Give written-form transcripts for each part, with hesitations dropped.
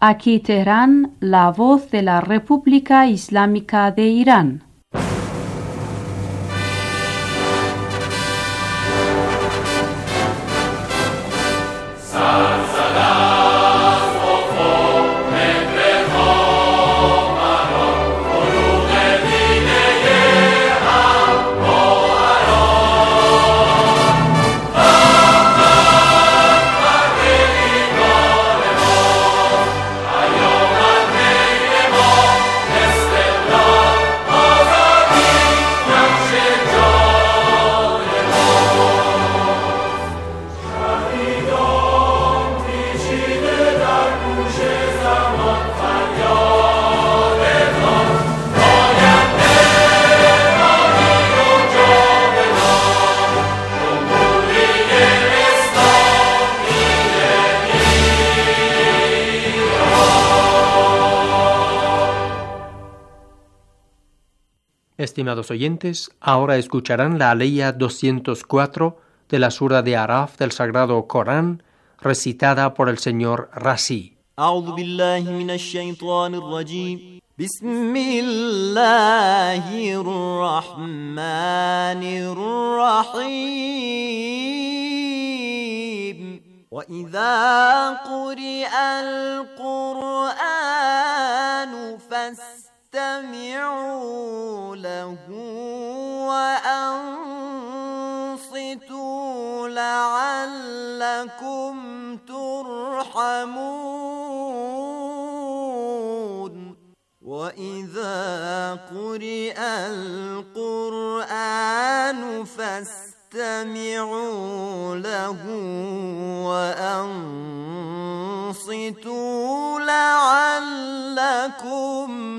Aquí Teherán, la voz de la República Islámica de Irán. Estimados oyentes, ahora escucharán la aleya 204 de la sura de Araf del Sagrado Corán, recitada por el señor Razi. أعوذ بالله من الشيطان الرجيم بسم الله الرحمن الرحيم وإذا قرئ القرآن فاستمعوا له وأنصتوا لعلكم ترحمون وإذا قرئ القرآن فاستمعوا له وأنصتوا لعلكم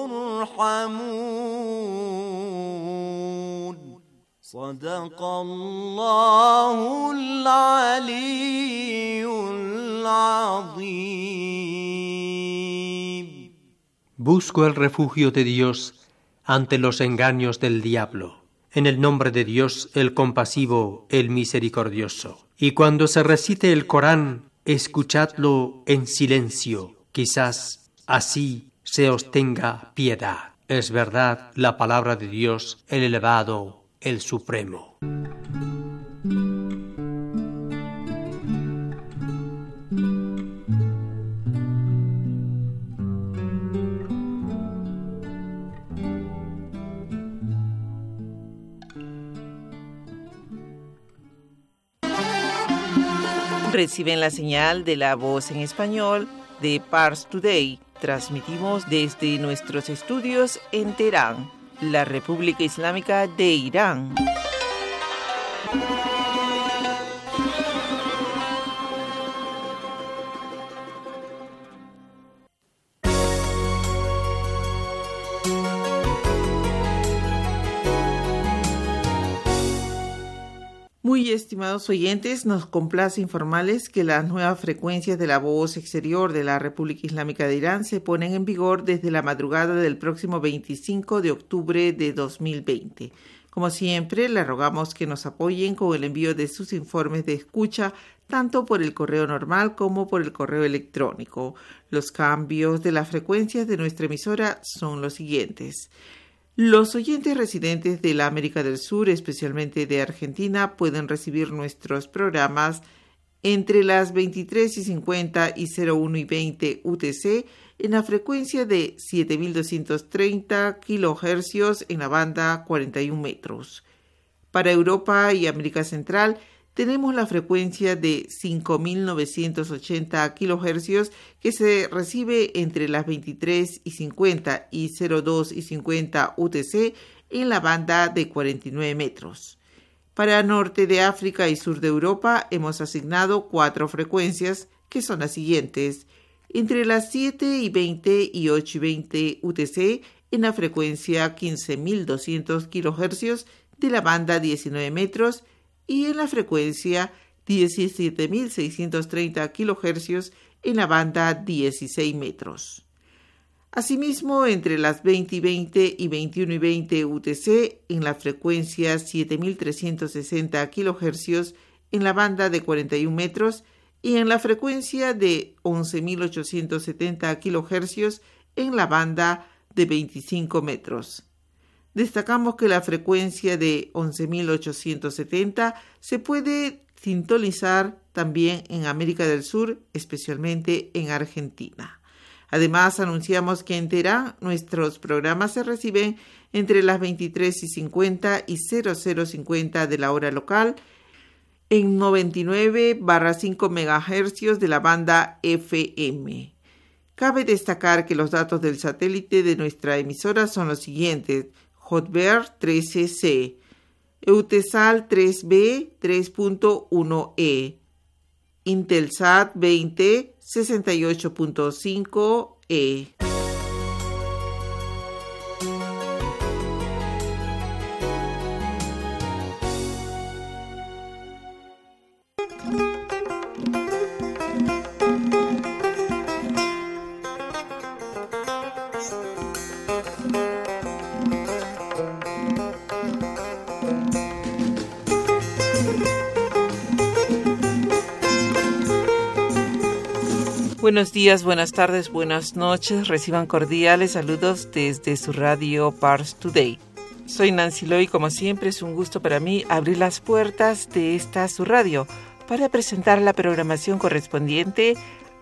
ترحمون صدق الله العلي العظيم. Busco el refugio de Dios ante los engaños del diablo. En el nombre de Dios, el compasivo, el misericordioso. Y cuando se recite el Corán, escuchadlo en silencio. Quizás así se os tenga piedad. Es verdad la palabra de Dios, el elevado, el supremo. Reciben la señal de la voz en español de Pars Today. Transmitimos desde nuestros estudios en Teherán, la República Islámica de Irán. Muy estimados oyentes, nos complace informarles que las nuevas frecuencias de la voz exterior de la República Islámica de Irán se ponen en vigor desde la madrugada del próximo 25 de octubre de 2020. Como siempre, les rogamos que nos apoyen con el envío de sus informes de escucha, tanto por el correo normal como por el correo electrónico. Los cambios de las frecuencias de nuestra emisora son los siguientes. Los oyentes residentes de la América del Sur, especialmente de Argentina, pueden recibir nuestros programas entre las 23:50 y 01:20 UTC en la frecuencia de 7.230 kHz en la banda 41 metros. Para Europa y América Central, tenemos la frecuencia de 5.980 kHz que se recibe entre las 23:50 y 02:50 UTC en la banda de 49 metros. Para Norte de África y Sur de Europa hemos asignado 4 frecuencias que son las siguientes: entre las 7:20 y 8:20 UTC en la frecuencia 15.200 kHz de la banda 19 metros y en la frecuencia 17.630 kHz en la banda 16 metros. Asimismo, entre las 20:20 y 21:20 UTC en la frecuencia 7.360 kHz en la banda de 41 metros y en la frecuencia de 11.870 kHz en la banda de 25 metros. Destacamos que la frecuencia de 11.870 se puede sintonizar también en América del Sur, especialmente en Argentina. Además, anunciamos que en Teherán nuestros programas se reciben entre las 23:50 y 00:50 de la hora local en 99/5 MHz de la banda FM. Cabe destacar que los datos del satélite de nuestra emisora son los siguientes: Hotbird 13C, Eutelsat 3B 3.1E, Intelsat 20 68.5E. Buenos días, buenas tardes, buenas noches. Reciban cordiales saludos desde su radio Pars Today. Soy Nancy Loy y como siempre es un gusto para mí abrir las puertas de esta su radio para presentar la programación correspondiente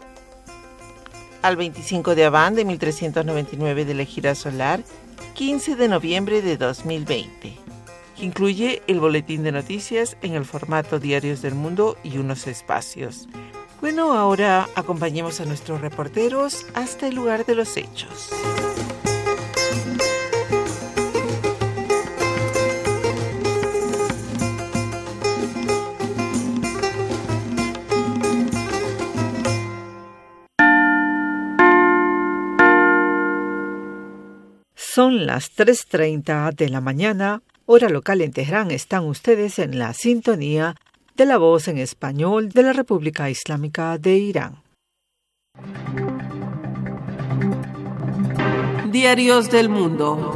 al 25 de Abán de 1399 de la Gira Solar, 15 de noviembre de 2020, que incluye el boletín de noticias en el formato Diarios del Mundo y unos espacios. Bueno, ahora acompañemos a nuestros reporteros hasta el lugar de los hechos. Son las 3:30 de la mañana, hora local en Teherán. Están ustedes en la sintonía de la voz en español de la República Islámica de Irán. Diarios del Mundo.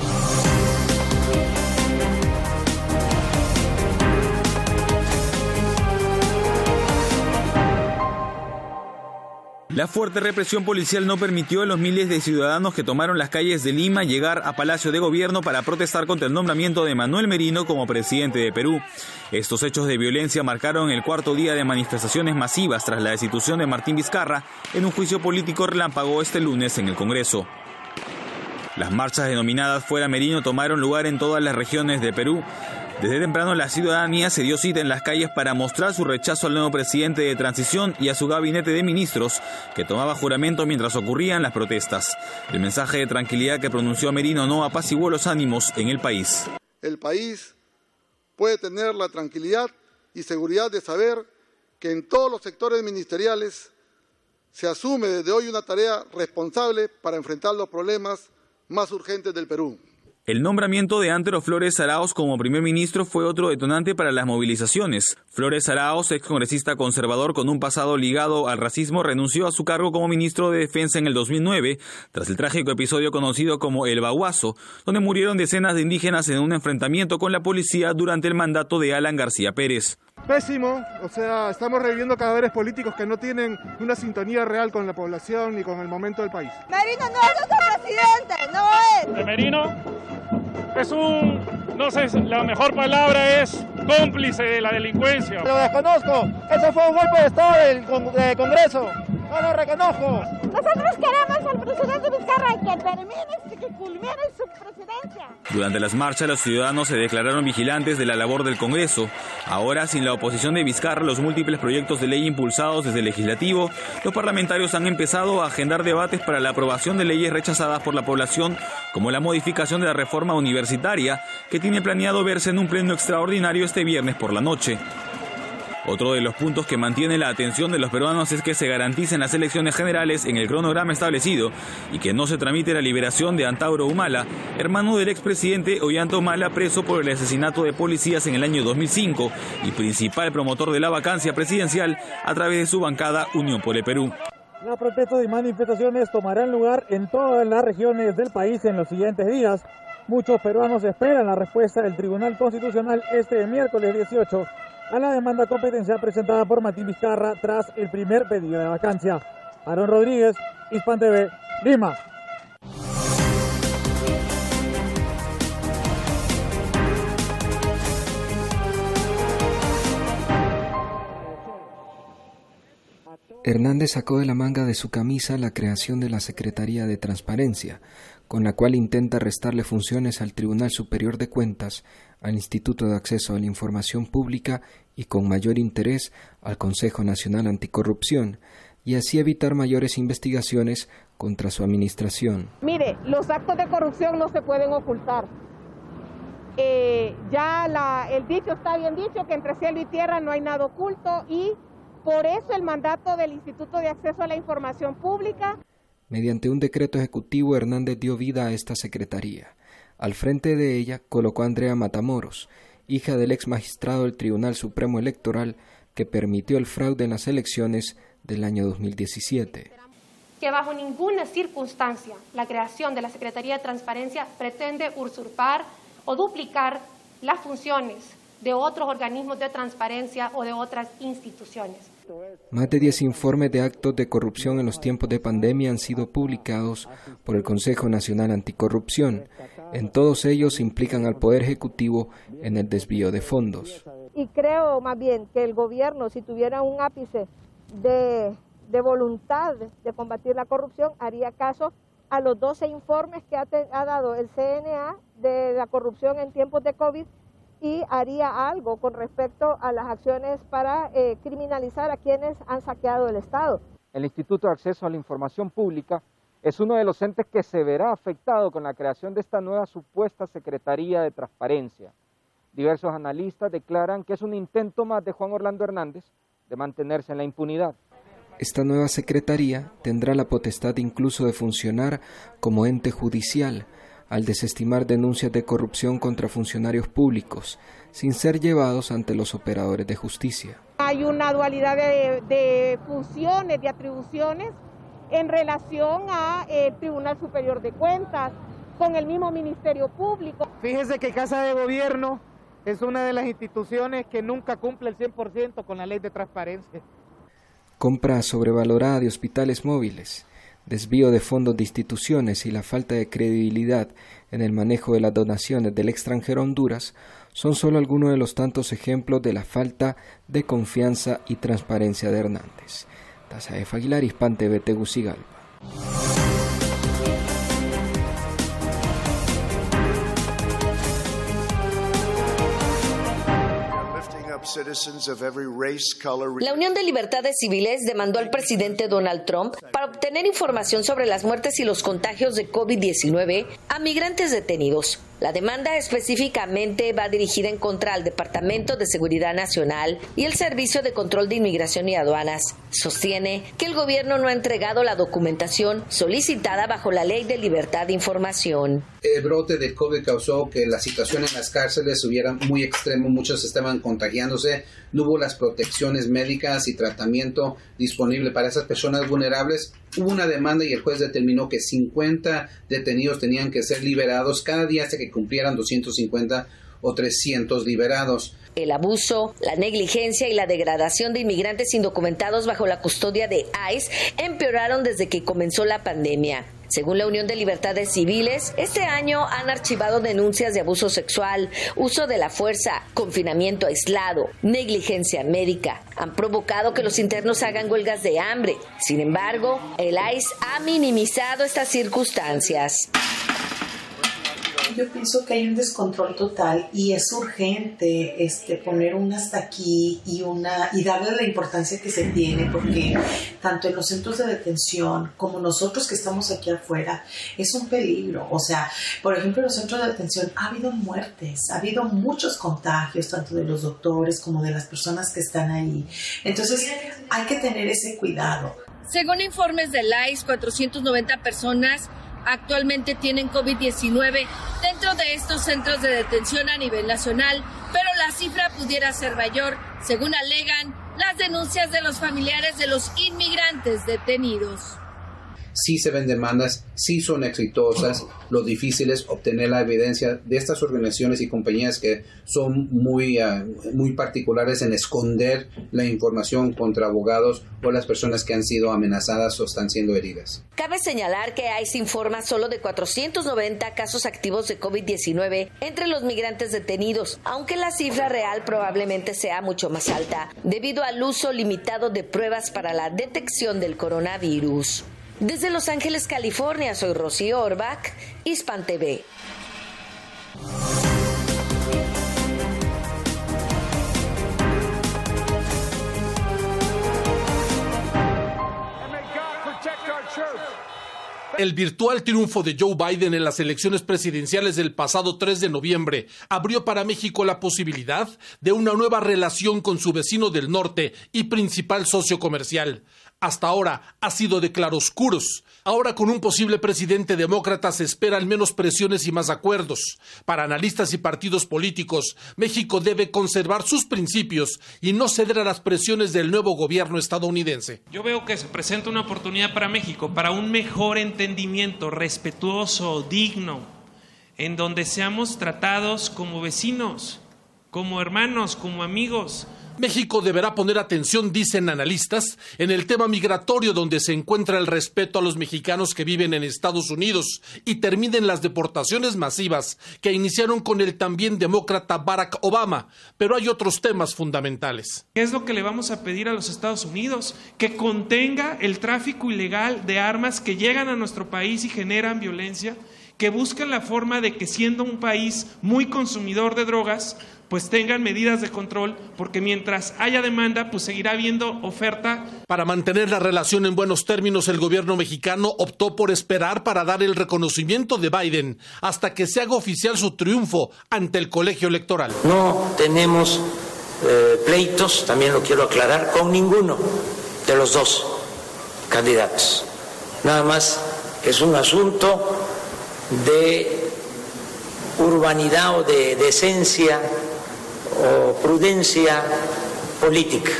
La fuerte represión policial no permitió a los miles de ciudadanos que tomaron las calles de Lima llegar a Palacio de Gobierno para protestar contra el nombramiento de Manuel Merino como presidente de Perú. Estos hechos de violencia marcaron el cuarto día de manifestaciones masivas tras la destitución de Martín Vizcarra en un juicio político relámpago este lunes en el Congreso. Las marchas denominadas Fuera Merino tomaron lugar en todas las regiones de Perú. Desde temprano la ciudadanía se dio cita en las calles para mostrar su rechazo al nuevo presidente de transición y a su gabinete de ministros, que tomaba juramento mientras ocurrían las protestas. El mensaje de tranquilidad que pronunció Merino no apaciguó los ánimos en el país. El país puede tener la tranquilidad y seguridad de saber que en todos los sectores ministeriales se asume desde hoy una tarea responsable para enfrentar los problemas más urgentes del Perú. El nombramiento de Antero Flores Arauz como primer ministro fue otro detonante para las movilizaciones. Flores Arauz, ex congresista conservador con un pasado ligado al racismo, renunció a su cargo como ministro de Defensa en el 2009, tras el trágico episodio conocido como El Baguazo, donde murieron decenas de indígenas en un enfrentamiento con la policía durante el mandato de Alan García Pérez. Pésimo, o sea, estamos reviviendo cadáveres políticos que no tienen una sintonía real con la población ni con el momento del país. Merino no es nuestro presidente, no es. El Merino es no sé, la mejor palabra es cómplice de la delincuencia. Lo desconozco, eso fue un golpe de Estado del Congreso, no lo reconozco. Nosotros queremos al presidente Vizcarra que culmine su presidencia. Durante las marchas los ciudadanos se declararon vigilantes de la labor del Congreso. Ahora, sin la oposición de Vizcarra, los múltiples proyectos de ley impulsados desde el Legislativo, los parlamentarios han empezado a agendar debates para la aprobación de leyes rechazadas por la población, como la modificación de la reforma universitaria, que tiene planeado verse en un pleno extraordinario este viernes por la noche. Otro de los puntos que mantiene la atención de los peruanos es que se garanticen las elecciones generales en el cronograma establecido y que no se tramite la liberación de Antauro Humala, hermano del expresidente Ollanta Humala, preso por el asesinato de policías en el año 2005 y principal promotor de la vacancia presidencial a través de su bancada Unión por el Perú. Las protestas y manifestaciones tomarán lugar en todas las regiones del país en los siguientes días. Muchos peruanos esperan la respuesta del Tribunal Constitucional este miércoles 18 a la demanda competencial presentada por Martín Vizcarra tras el primer pedido de vacancia. Aaron Rodríguez, Hispan TV, Lima. Hernández sacó de la manga de su camisa la creación de la Secretaría de Transparencia, con la cual intenta restarle funciones al Tribunal Superior de Cuentas, al Instituto de Acceso a la Información Pública y con mayor interés al Consejo Nacional Anticorrupción, y así evitar mayores investigaciones contra su administración. Mire, los actos de corrupción no se pueden ocultar. El dicho está bien dicho, que entre cielo y tierra no hay nada oculto, y por eso el mandato del Instituto de Acceso a la Información Pública. Mediante un decreto ejecutivo, Hernández dio vida a esta secretaría. Al frente de ella colocó a Andrea Matamoros, hija del ex magistrado del Tribunal Supremo Electoral que permitió el fraude en las elecciones del año 2017. Que bajo ninguna circunstancia la creación de la Secretaría de Transparencia pretende usurpar o duplicar las funciones de otros organismos de transparencia o de otras instituciones. Más de 10 informes de actos de corrupción en los tiempos de pandemia han sido publicados por el Consejo Nacional Anticorrupción. En todos ellos implican al Poder Ejecutivo en el desvío de fondos. Y creo más bien que el gobierno, si tuviera un ápice de voluntad de combatir la corrupción, haría caso a los 12 informes que ha dado el CNA de la corrupción en tiempos de COVID, y haría algo con respecto a las acciones para criminalizar a quienes han saqueado el Estado. El Instituto de Acceso a la Información Pública es uno de los entes que se verá afectado con la creación de esta nueva supuesta Secretaría de Transparencia. Diversos analistas declaran que es un intento más de Juan Orlando Hernández de mantenerse en la impunidad. Esta nueva secretaría tendrá la potestad incluso de funcionar como ente judicial, al desestimar denuncias de corrupción contra funcionarios públicos, sin ser llevados ante los operadores de justicia. Hay una dualidad de funciones, de atribuciones en relación al Tribunal Superior de Cuentas, con el mismo Ministerio Público. Fíjese que Casa de Gobierno es una de las instituciones que nunca cumple el 100% con la ley de transparencia. Compra sobrevalorada de hospitales móviles, desvío de fondos de instituciones y la falta de credibilidad en el manejo de las donaciones del extranjero a Honduras son solo algunos de los tantos ejemplos de la falta de confianza y transparencia de Hernández. Tazaef Aguilar, Hispan TV, Tegucigalpa. La Unión de Libertades Civiles demandó al presidente Donald Trump para obtener información sobre las muertes y los contagios de COVID-19 a migrantes detenidos. La demanda específicamente va dirigida en contra del Departamento de Seguridad Nacional y el Servicio de Control de Inmigración y Aduanas. Sostiene que el gobierno no ha entregado la documentación solicitada bajo la Ley de Libertad de Información. El brote de COVID causó que la situación en las cárceles estuviera muy extremo, muchos estaban contagiándose, no hubo las protecciones médicas y tratamiento disponible para esas personas vulnerables. Hubo una demanda y el juez determinó que 50 detenidos tenían que ser liberados cada día hasta que cumplieran 250 o 300 liberados. El abuso, la negligencia y la degradación de inmigrantes indocumentados bajo la custodia de ICE empeoraron desde que comenzó la pandemia. Según la Unión de Libertades Civiles, este año han archivado denuncias de abuso sexual, uso de la fuerza, confinamiento aislado, negligencia médica. Han provocado que los internos hagan huelgas de hambre. Sin embargo, el ICE ha minimizado estas circunstancias. Yo pienso que hay un descontrol total y es urgente poner un hasta aquí y darle la importancia que se tiene, porque tanto en los centros de detención como nosotros que estamos aquí afuera es un peligro. O sea, por ejemplo, en los centros de detención ha habido muertes, ha habido muchos contagios, tanto de los doctores como de las personas que están ahí. Entonces hay que tener ese cuidado. Según informes del ICE, 490 personas actualmente tienen COVID-19 dentro de estos centros de detención a nivel nacional, pero la cifra pudiera ser mayor, según alegan las denuncias de los familiares de los inmigrantes detenidos. sí se ven demandas, sí son exitosas. Lo difícil es obtener la evidencia de estas organizaciones y compañías que son muy particulares en esconder la información contra abogados o las personas que han sido amenazadas o están siendo heridas. Cabe señalar que ICE informa solo de 490 casos activos de COVID-19 entre los migrantes detenidos, aunque la cifra real probablemente sea mucho más alta, debido al uso limitado de pruebas para la detección del coronavirus. Desde Los Ángeles, California, soy Rocío Orbach, Hispan TV. El virtual triunfo de Joe Biden en las elecciones presidenciales del pasado 3 de noviembre abrió para México la posibilidad de una nueva relación con su vecino del norte y principal socio comercial. Hasta ahora ha sido de claroscuros. Ahora, con un posible presidente demócrata, se esperan menos presiones y más acuerdos. Para analistas y partidos políticos, México debe conservar sus principios y no ceder a las presiones del nuevo gobierno estadounidense. Yo veo que se presenta una oportunidad para México, para un mejor entendimiento respetuoso, digno, en donde seamos tratados como vecinos, como hermanos, como amigos. México deberá poner atención, dicen analistas, en el tema migratorio, donde se encuentra el respeto a los mexicanos que viven en Estados Unidos y terminen las deportaciones masivas que iniciaron con el también demócrata Barack Obama. Pero hay otros temas fundamentales. ¿Qué es lo que le vamos a pedir a los Estados Unidos? Que contenga el tráfico ilegal de armas que llegan a nuestro país y generan violencia, que busquen la forma de que, siendo un país muy consumidor de drogas, pues tengan medidas de control, porque mientras haya demanda, pues seguirá habiendo oferta. Para mantener la relación en buenos términos, el gobierno mexicano optó por esperar para dar el reconocimiento de Biden hasta que se haga oficial su triunfo ante el colegio electoral. No tenemos pleitos, también lo quiero aclarar, con ninguno de los dos candidatos. Nada más es un asunto de urbanidad o de decencia o prudencia política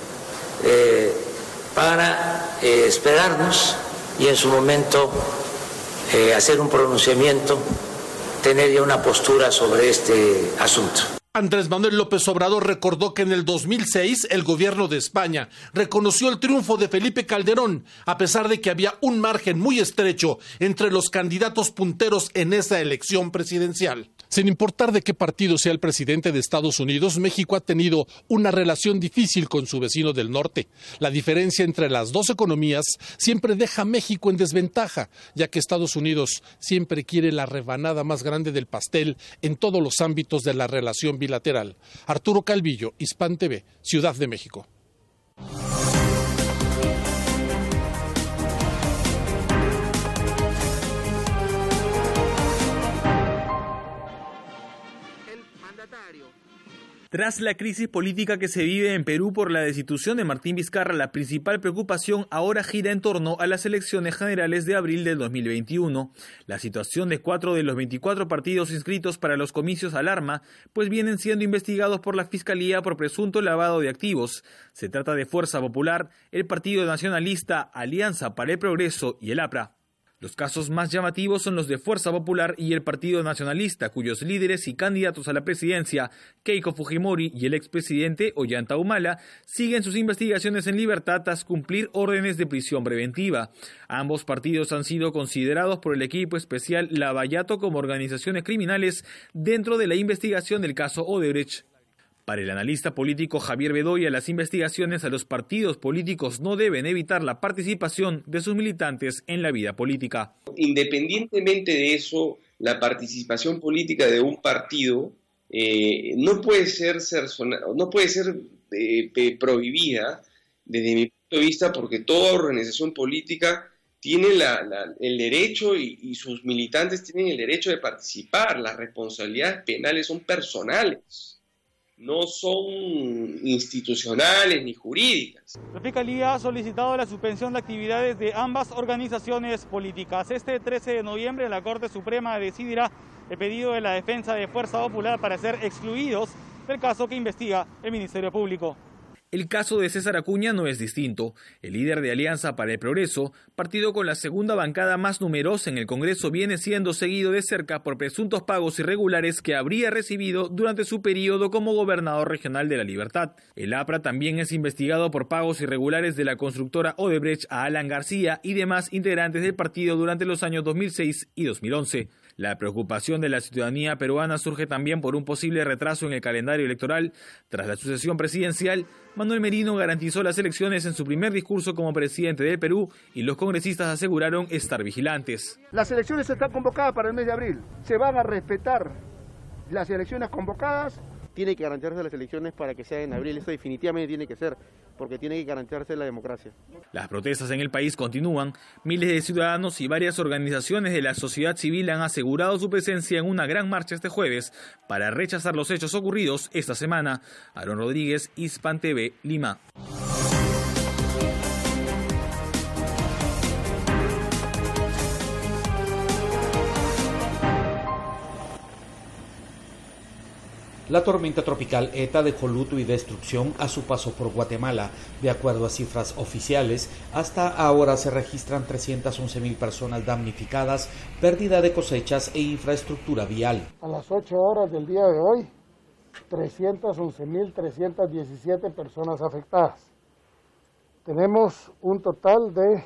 para esperarnos y en su momento hacer un pronunciamiento, tener ya una postura sobre este asunto. Andrés Manuel López Obrador recordó que en el 2006 el gobierno de España reconoció el triunfo de Felipe Calderón, a pesar de que había un margen muy estrecho entre los candidatos punteros en esa elección presidencial. Sin importar de qué partido sea el presidente de Estados Unidos, México ha tenido una relación difícil con su vecino del norte. La diferencia entre las dos economías siempre deja a México en desventaja, ya que Estados Unidos siempre quiere la rebanada más grande del pastel en todos los ámbitos de la relación bilateral. Arturo Calvillo, Hispan TV, Ciudad de México. Tras la crisis política que se vive en Perú por la destitución de Martín Vizcarra, la principal preocupación ahora gira en torno a las elecciones generales de abril del 2021. La situación de 4 de los 24 partidos inscritos para los comicios alarma, pues vienen siendo investigados por la Fiscalía por presunto lavado de activos. Se trata de Fuerza Popular, el Partido Nacionalista, Alianza para el Progreso y el APRA. Los casos más llamativos son los de Fuerza Popular y el Partido Nacionalista, cuyos líderes y candidatos a la presidencia, Keiko Fujimori y el expresidente Ollanta Humala, siguen sus investigaciones en libertad tras cumplir órdenes de prisión preventiva. Ambos partidos han sido considerados por el equipo especial Lavallato como organizaciones criminales dentro de la investigación del caso Odebrecht. Para el analista político Javier Bedoya, las investigaciones a los partidos políticos no deben evitar la participación de sus militantes en la vida política. Independientemente de eso, la participación política de un partido no puede ser prohibida desde mi punto de vista, porque toda organización política tiene el derecho y sus militantes tienen el derecho de participar. Las responsabilidades penales son personales, no son institucionales ni jurídicas. La Fiscalía ha solicitado la suspensión de actividades de ambas organizaciones políticas. Este 13 de noviembre la Corte Suprema decidirá el pedido de la defensa de Fuerza Popular para ser excluidos del caso que investiga el Ministerio Público. El caso de César Acuña no es distinto. El líder de Alianza para el Progreso, partido con la segunda bancada más numerosa en el Congreso, viene siendo seguido de cerca por presuntos pagos irregulares que habría recibido durante su periodo como gobernador regional de La Libertad. El APRA también es investigado por pagos irregulares de la constructora Odebrecht a Alan García y demás integrantes del partido durante los años 2006 y 2011. La preocupación de la ciudadanía peruana surge también por un posible retraso en el calendario electoral. Tras la sucesión presidencial, Manuel Merino garantizó las elecciones en su primer discurso como presidente del Perú y los congresistas aseguraron estar vigilantes. Las elecciones están convocadas para el mes de abril. Se van a respetar las elecciones convocadas. Tiene que garantizarse las elecciones para que sea en abril. Eso definitivamente tiene que ser, porque tiene que garantizarse la democracia. Las protestas en el país continúan. Miles de ciudadanos y varias organizaciones de la sociedad civil han asegurado su presencia en una gran marcha este jueves para rechazar los hechos ocurridos esta semana. Aaron Rodríguez, Hispan TV, Lima. La tormenta tropical ETA dejó luto y destrucción a su paso por Guatemala. De acuerdo a cifras oficiales, hasta ahora se registran 311.000 personas damnificadas, pérdida de cosechas e infraestructura vial. A las 8 horas del día de hoy, 311.317 personas afectadas. Tenemos un total de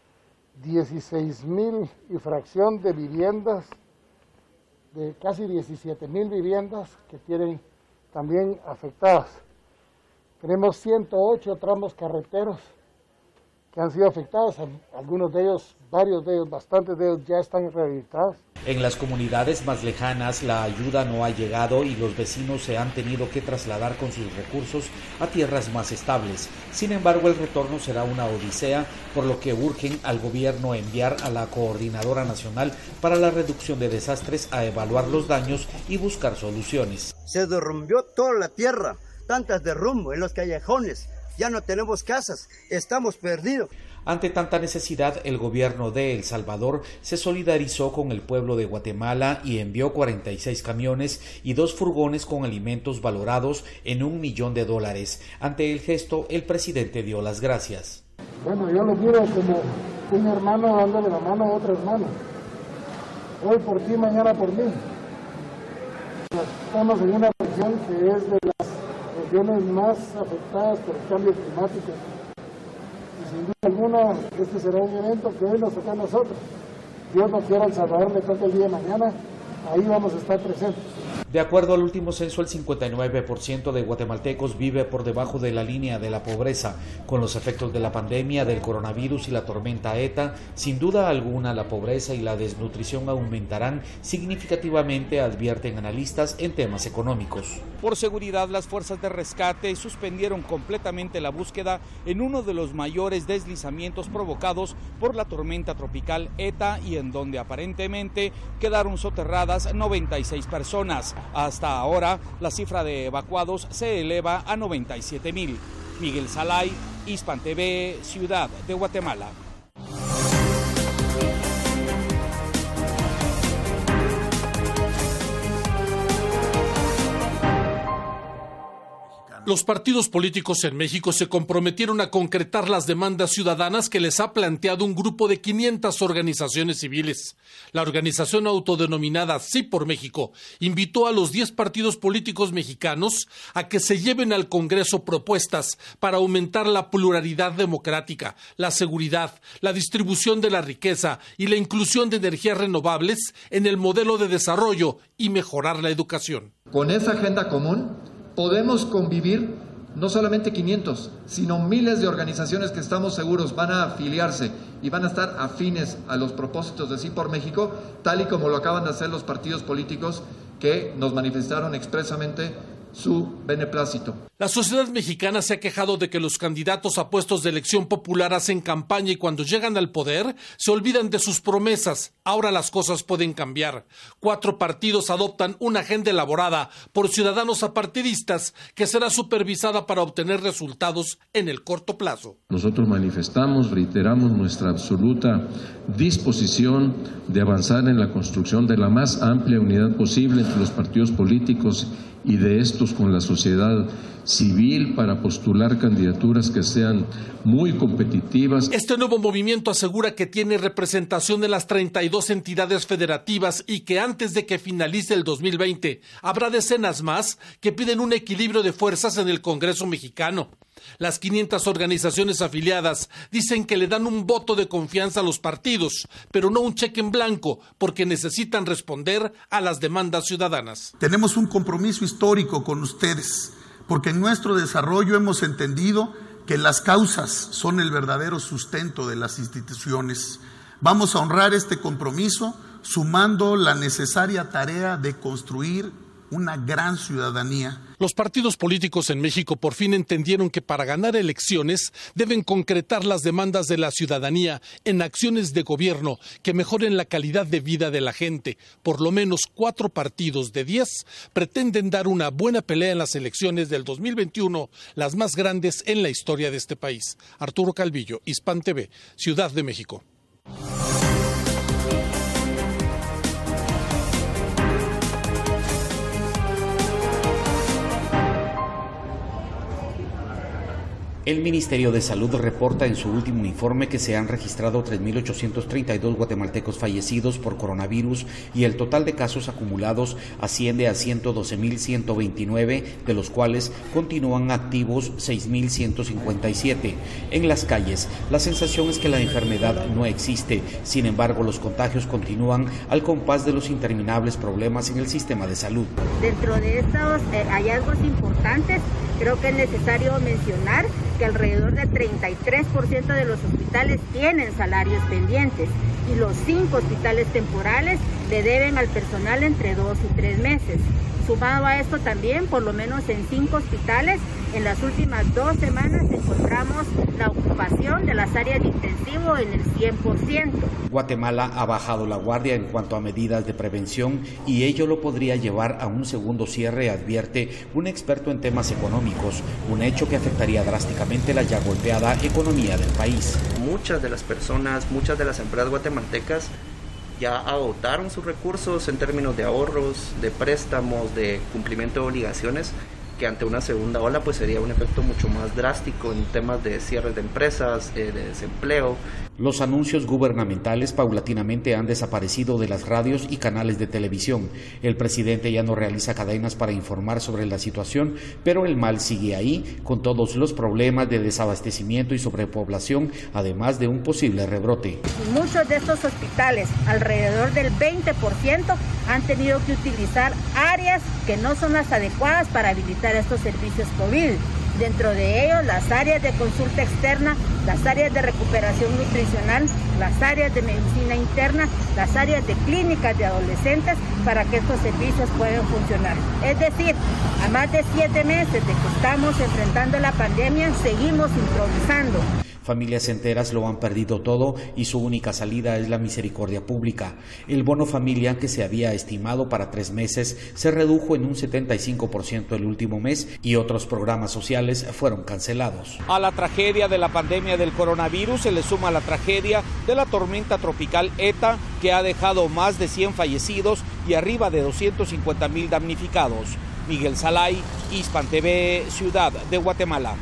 16.000 y fracción de viviendas, de casi 17.000 viviendas que tienen también afectadas. Tenemos 108 tramos carreteros que han sido afectados, algunos de ellos, varios de ellos, bastantes de ellos ya están rehabilitados. En las comunidades más lejanas la ayuda no ha llegado y los vecinos se han tenido que trasladar con sus recursos a tierras más estables. Sin embargo, el retorno será una odisea, por lo que urgen al gobierno enviar a la Coordinadora Nacional para la Reducción de Desastres a evaluar los daños y buscar soluciones. Se derrumbió toda la tierra, tantas derrumbos en los callejones. Ya no tenemos casas, estamos perdidos. Ante tanta necesidad, el gobierno de El Salvador se solidarizó con el pueblo de Guatemala y envió 46 camiones y 2 furgones con alimentos valorados en $1 millón. Ante el gesto, el presidente dio las gracias. Bueno, yo lo miro como un hermano dándole la mano a otro hermano. Hoy por ti, mañana por mí. Estamos en una región que es de las regiones más afectadas por el cambio climático. Y sin duda alguna, este será un evento que hoy nos toca a nosotros. Dios no quiera, El Salvador le toque el día de mañana, ahí vamos a estar presentes. De acuerdo al último censo, el 59% de guatemaltecos vive por debajo de la línea de la pobreza. Con los efectos de la pandemia, del coronavirus y la tormenta ETA, sin duda alguna la pobreza y la desnutrición aumentarán significativamente, advierten analistas en temas económicos. Por seguridad, las fuerzas de rescate suspendieron completamente la búsqueda en uno de los mayores deslizamientos provocados por la tormenta tropical ETA y en donde aparentemente quedaron soterradas 96 personas. Hasta ahora, la cifra de evacuados se eleva a 97.000. Miguel Salay, Hispan TV, Ciudad de Guatemala. Los partidos políticos en México se comprometieron a concretar las demandas ciudadanas que les ha planteado un grupo de 500 organizaciones civiles. La organización autodenominada Sí por México invitó a los 10 partidos políticos mexicanos a que se lleven al Congreso propuestas para aumentar la pluralidad democrática, la seguridad, la distribución de la riqueza y la inclusión de energías renovables en el modelo de desarrollo y mejorar la educación. Con esa agenda común podemos convivir no solamente 500, sino miles de organizaciones que estamos seguros van a afiliarse y van a estar afines a los propósitos de Sí por México, tal y como lo acaban de hacer los partidos políticos que nos manifestaron expresamente su beneplácito. La sociedad mexicana se ha quejado de que los candidatos a puestos de elección popular hacen campaña y cuando llegan al poder se olvidan de sus promesas. Ahora las cosas pueden cambiar. 4 partidos adoptan una agenda elaborada por ciudadanos apartidistas que será supervisada para obtener resultados en el corto plazo. Nosotros manifestamos, reiteramos nuestra absoluta disposición de avanzar en la construcción de la más amplia unidad posible entre los partidos políticos y de estos con la sociedad civil para postular candidaturas que sean muy competitivas. Este nuevo movimiento asegura que tiene representación en las 32 entidades federativas y que antes de que finalice el 2020 habrá decenas más que piden un equilibrio de fuerzas en el Congreso mexicano. Las 500 organizaciones afiliadas dicen que le dan un voto de confianza a los partidos, pero no un cheque en blanco, porque necesitan responder a las demandas ciudadanas. Tenemos un compromiso histórico con ustedes, porque en nuestro desarrollo hemos entendido que las causas son el verdadero sustento de las instituciones. Vamos a honrar este compromiso sumando la necesaria tarea de construir una gran ciudadanía. Los partidos políticos en México por fin entendieron que para ganar elecciones deben concretar las demandas de la ciudadanía en acciones de gobierno que mejoren la calidad de vida de la gente. Por lo menos 4 partidos de 10 pretenden dar una buena pelea en las elecciones del 2021, las más grandes en la historia de este país. Arturo Calvillo, Hispan TV, Ciudad de México. El Ministerio de Salud reporta en su último informe que se han registrado 3.832 guatemaltecos fallecidos por coronavirus y el total de casos acumulados asciende a 112.129, de los cuales continúan activos 6.157. En las calles, la sensación es que la enfermedad no existe, sin embargo los contagios continúan al compás de los interminables problemas en el sistema de salud. Dentro de estos hallazgos importantes, creo que es necesario mencionar que alrededor del 33% de los hospitales tienen salarios pendientes y los 5 hospitales temporales le deben al personal entre 2 y 3 meses. Sumado a esto también, por lo menos en 5 hospitales, en las últimas 2 semanas encontramos la ocupación de las áreas de intensivo en el 100%. Guatemala ha bajado la guardia en cuanto a medidas de prevención y ello lo podría llevar a un segundo cierre, advierte un experto en temas económicos, un hecho que afectaría drásticamente la ya golpeada economía del país. Muchas de las personas, muchas de las empresas guatemaltecas ya agotaron sus recursos en términos de ahorros, de préstamos, de cumplimiento de obligaciones, que ante una segunda ola pues sería un efecto mucho más drástico en temas de cierres de empresas, de desempleo. Los anuncios gubernamentales paulatinamente han desaparecido de las radios y canales de televisión. El presidente ya no realiza cadenas para informar sobre la situación, pero el mal sigue ahí, con todos los problemas de desabastecimiento y sobrepoblación, además de un posible rebrote. Muchos de estos hospitales, alrededor del 20%, han tenido que utilizar áreas que no son las adecuadas para habilitar estos servicios COVID. Dentro de ellos, las áreas de consulta externa, las áreas de recuperación nutricional, las áreas de medicina interna, las áreas de clínicas de adolescentes, para que estos servicios puedan funcionar. Es decir, a más de 7 meses de que estamos enfrentando la pandemia, seguimos improvisando. Familias enteras lo han perdido todo y su única salida es la misericordia pública. El bono familia, que se había estimado para 3 meses, se redujo en un 75% el último mes y otros programas sociales fueron cancelados. A la tragedia de la pandemia del coronavirus se le suma la tragedia de la tormenta tropical ETA, que ha dejado más de 100 fallecidos y arriba de 250,000 damnificados. Miguel Salay, Hispan TV, Ciudad de Guatemala.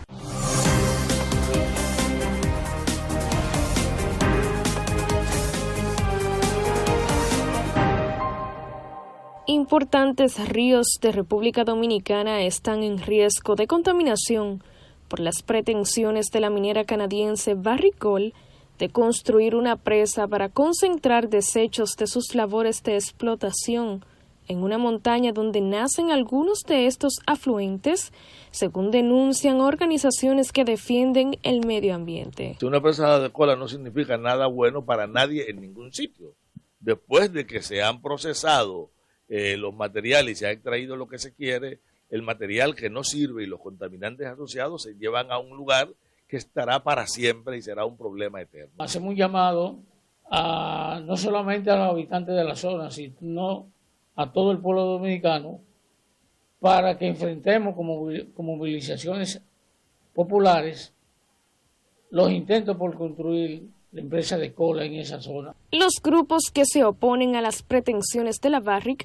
Importantes ríos de República Dominicana están en riesgo de contaminación por las pretensiones de la minera canadiense Barrick Gold de construir una presa para concentrar desechos de sus labores de explotación en una montaña donde nacen algunos de estos afluentes, según denuncian organizaciones que defienden el medio ambiente. Una presa de cola no significa nada bueno para nadie en ningún sitio. Después de que se han procesado los materiales y se ha extraído lo que se quiere, el material que no sirve y los contaminantes asociados se llevan a un lugar que estará para siempre y será un problema eterno. Hacemos un llamado no solamente a los habitantes de la zona, sino a todo el pueblo dominicano para que enfrentemos con movilizaciones populares los intentos por construir la empresa de cola en esa zona. Los grupos que se oponen a las pretensiones de la Barrick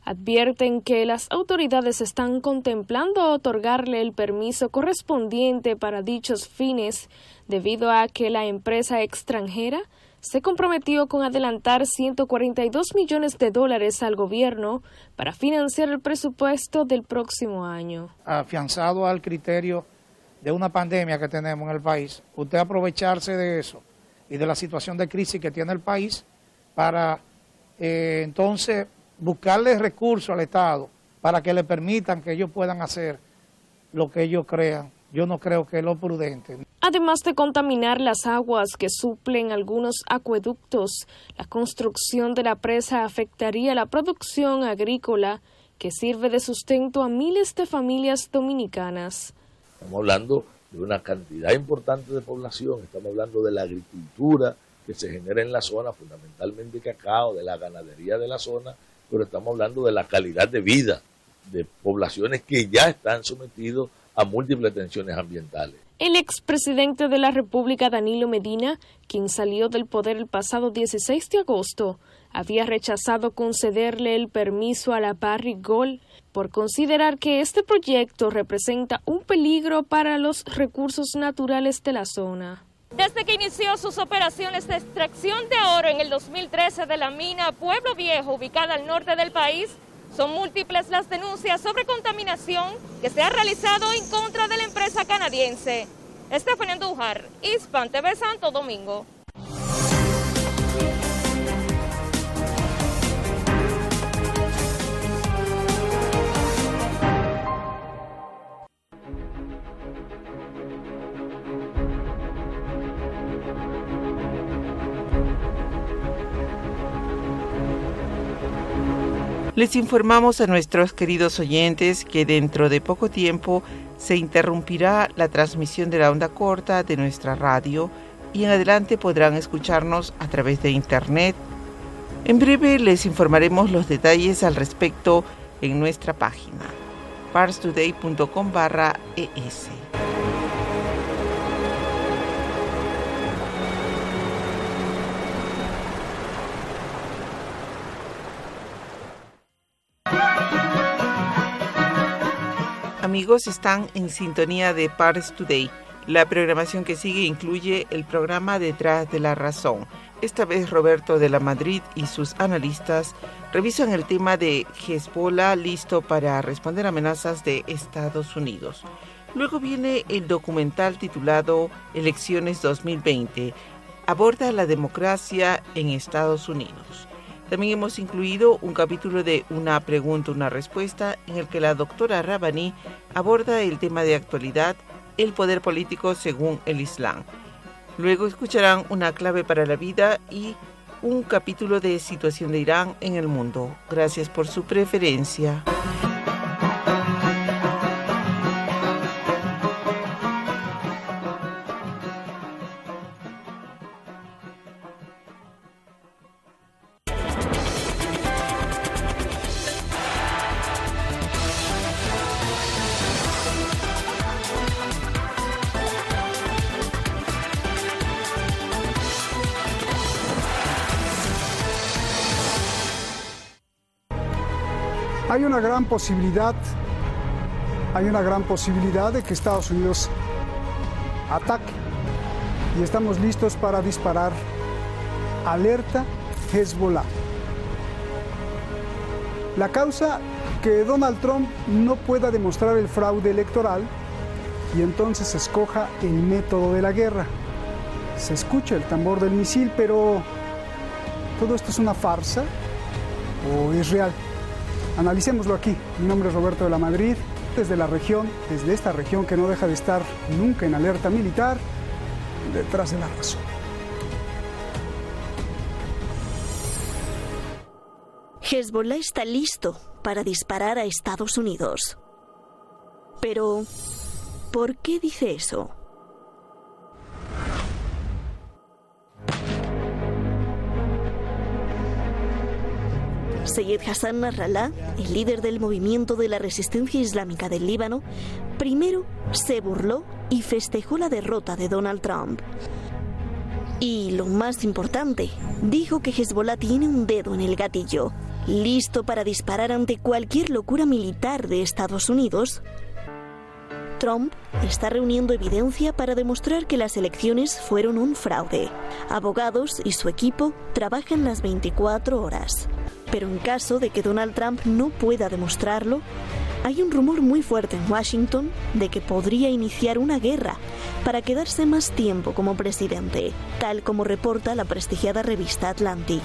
advierten que las autoridades están contemplando otorgarle el permiso correspondiente para dichos fines, debido a que la empresa extranjera se comprometió con adelantar $142 millones al gobierno para financiar el presupuesto del próximo año. Afianzado al criterio de una pandemia que tenemos en el país, usted aprovecharse de eso y de la situación de crisis que tiene el país para entonces buscarle recursos al Estado para que le permitan que ellos puedan hacer lo que ellos crean. Yo no creo que es lo prudente. Además de contaminar las aguas que suplen algunos acueductos, la construcción de la presa afectaría la producción agrícola que sirve de sustento a miles de familias dominicanas. Estamos hablando de una cantidad importante de población, estamos hablando de la agricultura que se genera en la zona, fundamentalmente cacao, de la ganadería de la zona, pero estamos hablando de la calidad de vida de poblaciones que ya están sometidos a múltiples tensiones ambientales. El expresidente de la República, Danilo Medina, quien salió del poder el pasado 16 de agosto, había rechazado concederle el permiso a la Barrick Gold por considerar que este proyecto representa un peligro para los recursos naturales de la zona. Desde que inició sus operaciones de extracción de oro en el 2013 de la mina Pueblo Viejo, ubicada al norte del país, son múltiples las denuncias sobre contaminación que se ha realizado en contra de la empresa canadiense. Estefanía Andújar, Hispan TV Santo Domingo. Les informamos a nuestros queridos oyentes que dentro de poco tiempo se interrumpirá la transmisión de la onda corta de nuestra radio y en adelante podrán escucharnos a través de internet. En breve les informaremos los detalles al respecto en nuestra página parstoday.com/es. Amigos, están en sintonía de Pars Today. La programación que sigue incluye el programa Detrás de la Razón. Esta vez Roberto de la Madrid y sus analistas revisan el tema de Hezbollah listo para responder amenazas de Estados Unidos. Luego viene el documental titulado Elecciones 2020. Aborda la democracia en Estados Unidos. También hemos incluido un capítulo de Una pregunta, una respuesta, en el que la doctora Rabbani aborda el tema de actualidad, el poder político según el Islam. Luego escucharán Una clave para la vida y un capítulo de Situación de Irán en el mundo. Gracias por su preferencia. Hay una gran posibilidad de que Estados Unidos ataque y estamos listos para disparar. Alerta Hezbollah. La causa, que Donald Trump no pueda demostrar el fraude electoral y entonces escoja el método de la guerra. Se escucha el tambor del misil, pero ¿todo esto es una farsa o es real? Analicémoslo aquí. Mi nombre es Roberto de la Madrid, desde esta región que no deja de estar nunca en alerta militar, detrás de la razón. Hezbollah está listo para disparar a Estados Unidos. Pero, ¿por qué dice eso? Seyed Hassan Nasrallah, el líder del movimiento de la resistencia islámica del Líbano, primero se burló y festejó la derrota de Donald Trump. Y lo más importante, dijo que Hezbollah tiene un dedo en el gatillo. listo para disparar ante cualquier locura militar de Estados Unidos, Trump está reuniendo evidencia para demostrar que las elecciones fueron un fraude. Abogados y su equipo trabajan las 24 horas. Pero en caso de que Donald Trump no pueda demostrarlo, hay un rumor muy fuerte en Washington de que podría iniciar una guerra para quedarse más tiempo como presidente, tal como reporta la prestigiada revista Atlantic.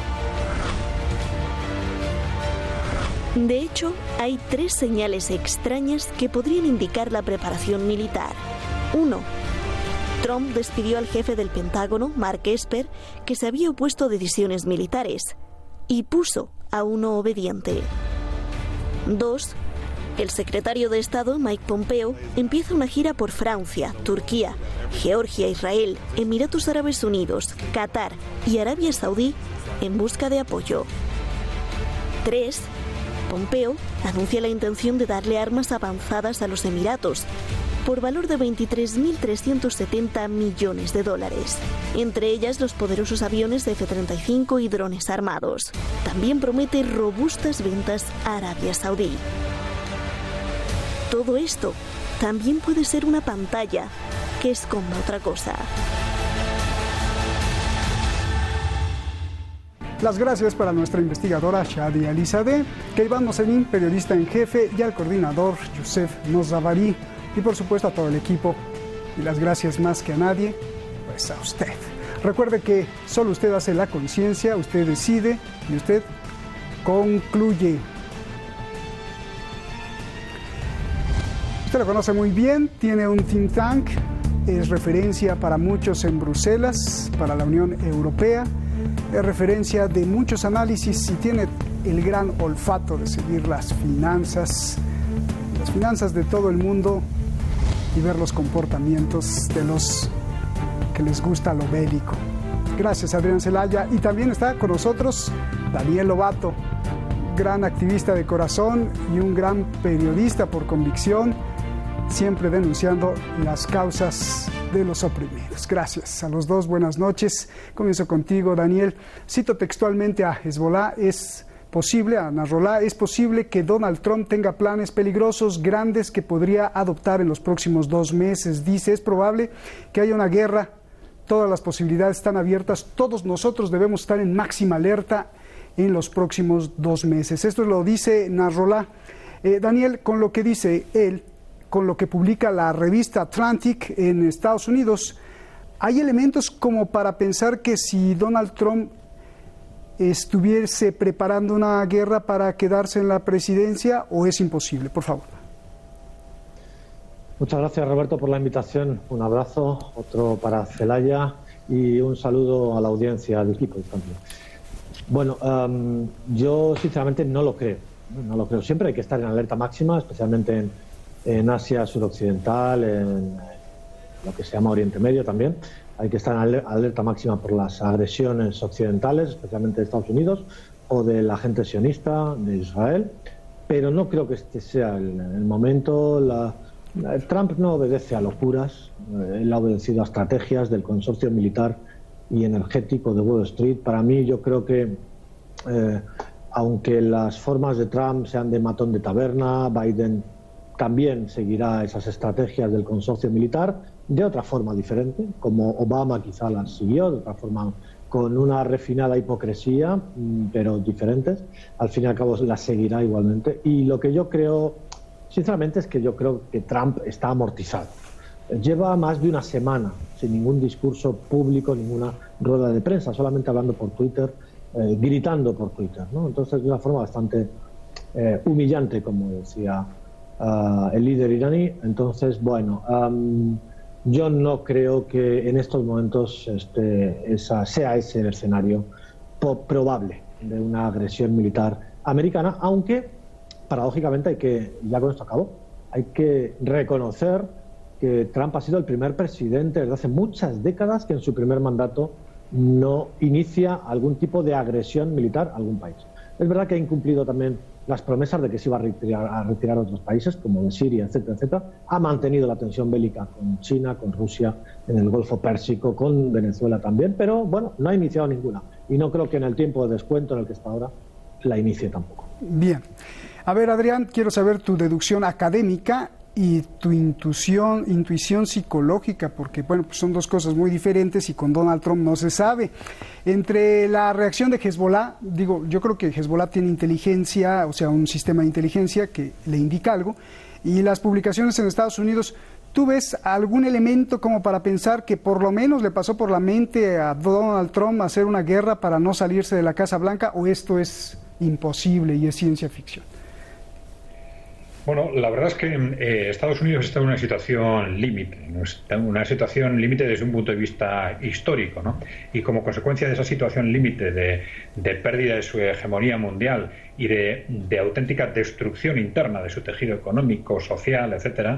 De hecho, hay 3 señales extrañas que podrían indicar la preparación militar. 1. Trump despidió al jefe del Pentágono, Mark Esper, que se había opuesto a decisiones militares, y puso a uno obediente. 2. El secretario de Estado, Mike Pompeo, empieza una gira por Francia, Turquía, Georgia, Israel, Emiratos Árabes Unidos, Qatar y Arabia Saudí en busca de apoyo. 3. Pompeo anuncia la intención de darle armas avanzadas a los Emiratos por valor de $23.370 millones, entre ellas los poderosos aviones F-35 y drones armados. También promete robustas ventas a Arabia Saudí. Todo esto también puede ser una pantalla que esconda otra cosa. Las gracias para nuestra investigadora Shadia Elizadeh, Keivan Mosenin, periodista en jefe, y al coordinador Youssef Nozavari, y por supuesto a todo el equipo. Y las gracias más que a nadie, pues a usted. Recuerde que solo usted hace la conciencia, usted decide y usted concluye. Usted lo conoce muy bien, tiene un think tank, es referencia para muchos en Bruselas, para la Unión Europea, es referencia de muchos análisis y tiene el gran olfato de seguir las finanzas de todo el mundo y ver los comportamientos de los que les gusta lo bélico. Gracias, Adrián Celaya. Y también está con nosotros Daniel Lobato, gran activista de corazón y un gran periodista por convicción, siempre denunciando las causas de los oprimidos. Gracias a los dos, buenas noches. Comienzo contigo, Daniel. Cito textualmente a Hezbollah, a Nasrallah, es posible que Donald Trump tenga planes peligrosos, grandes, que podría adoptar en los próximos 2 meses. Dice, es probable que haya una guerra, todas las posibilidades están abiertas, todos nosotros debemos estar en máxima alerta en los próximos 2 meses. Esto lo dice Nasrallah. Daniel, con lo que dice él, con lo que publica la revista Atlantic en Estados Unidos, ¿hay elementos como para pensar que si Donald Trump estuviese preparando una guerra para quedarse en la presidencia, o es imposible? Por favor. Muchas gracias, Roberto, por la invitación. Un abrazo, otro para Celaya y un saludo a la audiencia, al equipo también. Bueno, yo sinceramente no lo creo. Siempre hay que estar en alerta máxima, especialmente en Asia suroccidental, en lo que se llama Oriente Medio también. Hay que estar en alerta máxima por las agresiones occidentales, especialmente de Estados Unidos, o de la gente sionista de Israel, pero no creo que este sea el momento. Trump no obedece a locuras, él ha obedecido a estrategias del consorcio militar y energético de Wall Street. Para mí, yo creo que aunque las formas de Trump sean de matón de taberna, Biden también seguirá esas estrategias del consorcio militar de otra forma diferente, como Obama quizá las siguió, de otra forma con una refinada hipocresía, pero diferentes. Al fin y al cabo las seguirá igualmente. Y lo que yo creo, sinceramente, es que yo creo que Trump está amortizado. Lleva más de una semana sin ningún discurso público, ninguna rueda de prensa, solamente hablando por Twitter, gritando por Twitter, ¿no? Entonces, de una forma bastante humillante, como decía el líder iraní. Entonces, bueno, yo no creo que en estos momentos sea ese el escenario probable de una agresión militar americana, aunque paradójicamente ya con esto acabo, hay que reconocer que Trump ha sido el primer presidente desde hace muchas décadas que en su primer mandato no inicia algún tipo de agresión militar a algún país. Es verdad que ha incumplido también las promesas de que se iba a retirar a otros países, como de Siria, etcétera, etcétera. Ha mantenido la tensión bélica con China, con Rusia, en el Golfo Pérsico, con Venezuela también, pero bueno, no ha iniciado ninguna. Y no creo que en el tiempo de descuento en el que está ahora la inicie tampoco. Bien. A ver, Adrián, quiero saber tu deducción académica y tu intuición psicológica, porque bueno, pues son dos cosas muy diferentes y con Donald Trump no se sabe. Entre la reacción de Hezbollah, yo creo que Hezbollah tiene inteligencia, o sea, un sistema de inteligencia que le indica algo, y las publicaciones en Estados Unidos, ¿tú ves algún elemento como para pensar que por lo menos le pasó por la mente a Donald Trump hacer una guerra para no salirse de la Casa Blanca, o esto es imposible y es ciencia ficción? Bueno, la verdad es que Estados Unidos está en una situación límite, ¿no? Está en una situación límite desde un punto de vista histórico, ¿no? Y como consecuencia de esa situación límite de pérdida de su hegemonía mundial y de auténtica destrucción interna de su tejido económico, social, etcétera,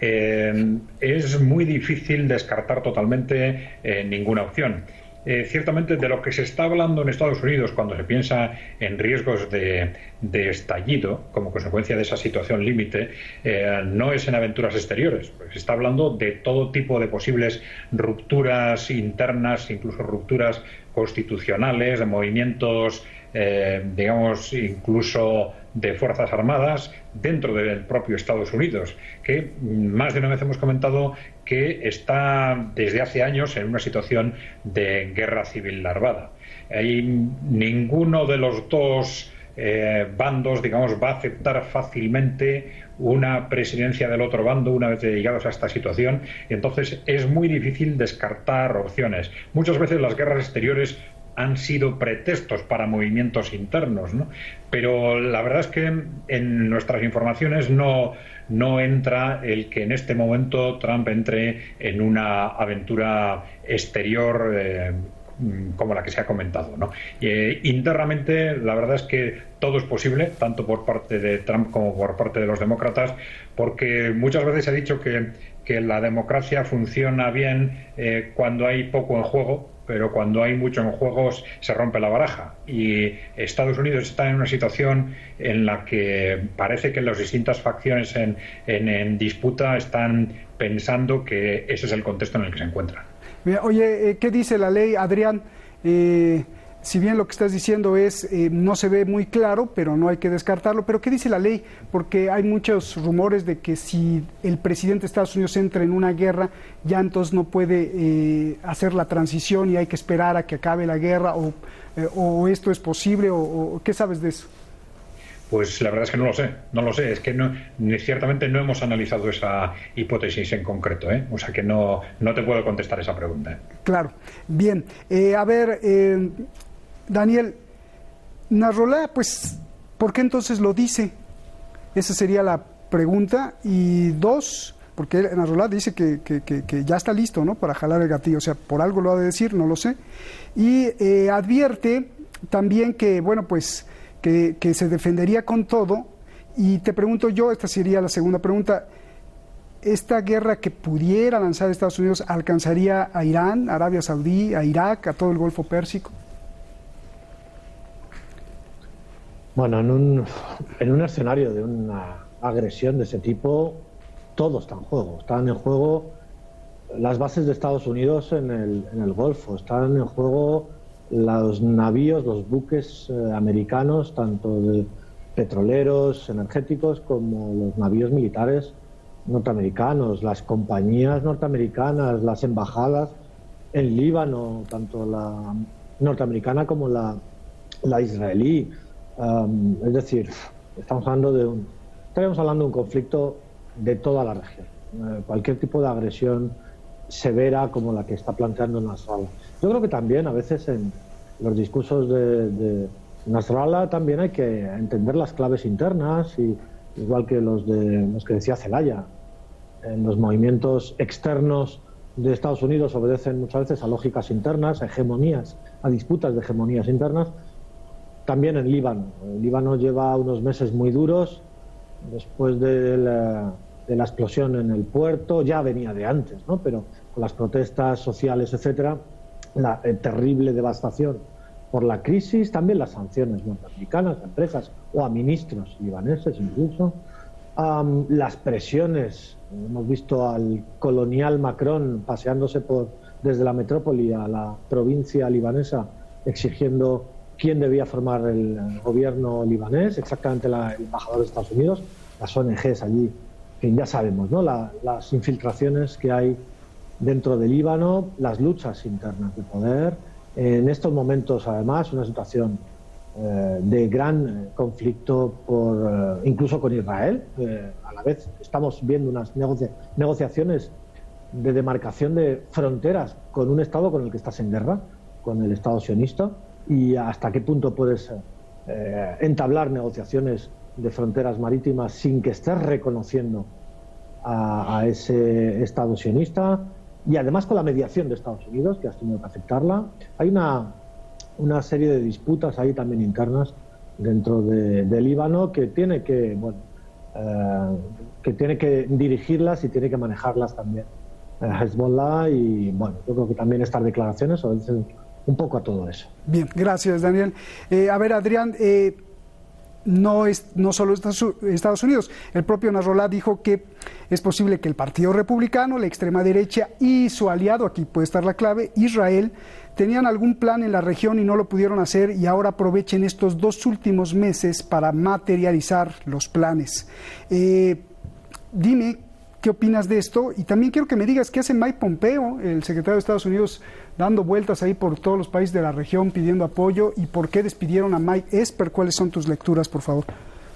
es muy difícil descartar totalmente ninguna opción. Ciertamente, de lo que se está hablando en Estados Unidos cuando se piensa en riesgos de estallido como consecuencia de esa situación límite, no es en aventuras exteriores. Se está hablando de todo tipo de posibles rupturas internas, incluso rupturas constitucionales, de movimientos, digamos, incluso de Fuerzas Armadas dentro del propio Estados Unidos, que más de una vez hemos comentado que está desde hace años en una situación de guerra civil larvada. Ninguno de los dos bandos, digamos, va a aceptar fácilmente una presidencia del otro bando una vez llegados a esta situación, y entonces es muy difícil descartar opciones. Muchas veces las guerras exteriores han sido pretextos para movimientos internos, ¿no? Pero la verdad es que en nuestras informaciones no entra el que en este momento Trump entre en una aventura exterior como la que se ha comentado, ¿no? Internamente, la verdad es que todo es posible, tanto por parte de Trump como por parte de los demócratas, porque muchas veces se ha dicho que la democracia funciona bien cuando hay poco en juego, pero cuando hay mucho en juego se rompe la baraja. Y Estados Unidos está en una situación en la que parece que las distintas facciones en disputa están pensando que ese es el contexto en el que se encuentran. Oye, ¿qué dice la ley, Adrián? Si bien lo que estás diciendo no se ve muy claro, pero no hay que descartarlo, pero ¿qué dice la ley? Porque hay muchos rumores de que si el presidente de Estados Unidos entra en una guerra, ya entonces no puede hacer la transición y hay que esperar a que acabe la guerra, o esto es posible, o ¿qué sabes de eso? Pues la verdad es que no lo sé, es que ciertamente no hemos analizado esa hipótesis en concreto, o sea que no te puedo contestar esa pregunta. Claro, bien, a ver, Daniel, Nasrallah, pues, ¿por qué entonces lo dice? Esa sería la pregunta. Y dos, porque Nasrallah dice que ya está listo, ¿no?, para jalar el gatillo, o sea, por algo lo ha de decir, no lo sé. Y advierte también que, bueno, pues, que se defendería con todo. Y te pregunto yo, esta sería la segunda pregunta, ¿esta guerra que pudiera lanzar Estados Unidos alcanzaría a Irán, a Arabia Saudí, a Irak, a todo el Golfo Pérsico? Bueno, en un escenario de una agresión de ese tipo, todo está en juego. Están en juego las bases de Estados Unidos en el Golfo, están en juego los navíos, los buques americanos, tanto de petroleros, energéticos, como los navíos militares norteamericanos, las compañías norteamericanas, las embajadas en Líbano, tanto la norteamericana como la israelí. Es decir, estaríamos hablando de un conflicto de toda la región. Cualquier tipo de agresión severa como la que está planteando Nasrallah. Yo creo que también a veces en los discursos de Nasrallah también hay que entender las claves internas, y igual que los que decía Zelaya. En los movimientos externos de Estados Unidos obedecen muchas veces a lógicas internas, a hegemonías, a disputas de hegemonías internas. También en Líbano. El Líbano lleva unos meses muy duros después de la explosión en el puerto. Ya venía de antes, ¿no?, pero con las protestas sociales, etcétera, la terrible devastación por la crisis, también las sanciones norteamericanas a empresas o a ministros libaneses incluso, las presiones. Hemos visto al colonial Macron paseándose desde la metrópoli a la provincia libanesa exigiendo quién debía formar el gobierno libanés, exactamente el embajador de Estados Unidos, las ONGs allí, que ya sabemos, ¿no? Las infiltraciones que hay dentro del Líbano, las luchas internas de poder. En estos momentos, además, una situación de gran conflicto incluso con Israel. A la vez estamos viendo unas negociaciones de demarcación de fronteras con un Estado con el que estás en guerra, con el Estado sionista, y hasta qué punto puedes entablar negociaciones de fronteras marítimas sin que estés reconociendo a ese Estado sionista, y además con la mediación de Estados Unidos, que has tenido que aceptarla. Hay una serie de disputas ahí también internas dentro de Líbano que tiene que dirigirlas y tiene que manejarlas también Hezbollah, y bueno, yo creo que también estas declaraciones obedecen un poco a todo eso. Bien, gracias, Daniel. A ver, Adrián, no solo Estados Unidos. El propio Nasrallah dijo que es posible que el Partido Republicano, la extrema derecha y su aliado, aquí puede estar la clave, Israel, tenían algún plan en la región y no lo pudieron hacer, y ahora aprovechen estos 2 últimos meses para materializar los planes. Dime, ¿qué opinas de esto? Y también quiero que me digas qué hace Mike Pompeo, el secretario de Estados Unidos, dando vueltas ahí por todos los países de la región pidiendo apoyo, y por qué despidieron a Mike Esper. ¿Cuáles son tus lecturas, por favor?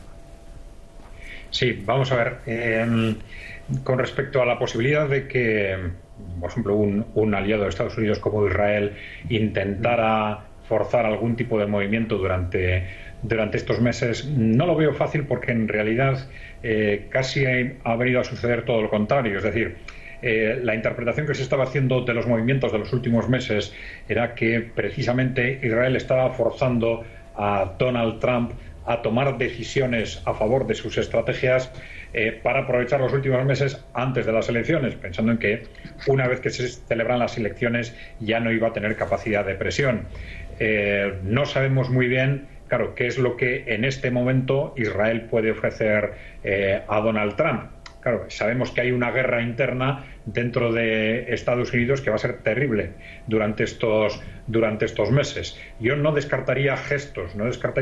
Sí, vamos a ver. Con respecto a la posibilidad de que, por ejemplo, un aliado de Estados Unidos como Israel intentara forzar algún tipo de movimiento durante estos meses, no lo veo fácil, porque en realidad casi ha venido a suceder todo lo contrario. Es decir, la interpretación que se estaba haciendo de los movimientos de los últimos meses era que precisamente Israel estaba forzando a Donald Trump a tomar decisiones a favor de sus estrategias para aprovechar los últimos meses antes de las elecciones, pensando en que una vez que se celebran las elecciones ya no iba a tener capacidad de presión. No sabemos muy bien, claro, qué es lo que en este momento Israel puede ofrecer a Donald Trump. Claro, sabemos que hay una guerra interna dentro de Estados Unidos que va a ser terrible durante estos meses. Yo no descartaría gestos